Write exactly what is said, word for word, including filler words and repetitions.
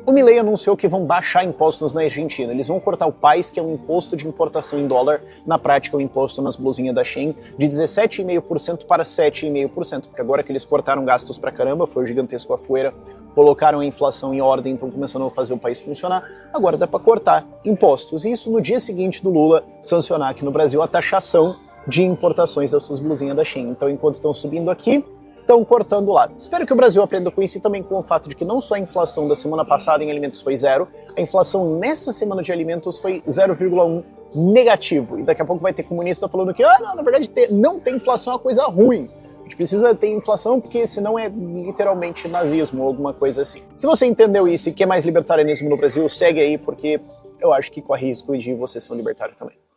O Milei anunciou que vão baixar impostos na Argentina. Eles vão cortar o P A S, que é um imposto de importação em dólar, na prática o imposto nas blusinhas da Shein, de dezessete vírgula cinco por cento para sete vírgula cinco por cento, porque agora que eles cortaram gastos pra caramba, foi o gigantesco afuera, colocaram a inflação em ordem, estão começando a fazer o país funcionar, agora dá para cortar impostos. E isso no dia seguinte do Lula sancionar aqui no Brasil a taxação de importações das suas blusinhas da Shein. Então, enquanto estão subindo aqui, estão cortando lá. Espero que o Brasil aprenda com isso e também com o fato de que não só a inflação da semana passada em alimentos foi zero, a inflação nessa semana de alimentos foi zero vírgula um negativo. E daqui a pouco vai ter comunista falando que, ah, não, na verdade, ter, não ter inflação é uma coisa ruim. A gente precisa ter inflação porque senão é literalmente nazismo ou alguma coisa assim. Se você entendeu isso e quer mais libertarianismo no Brasil, segue aí, porque eu acho que corre risco de você ser um libertário também.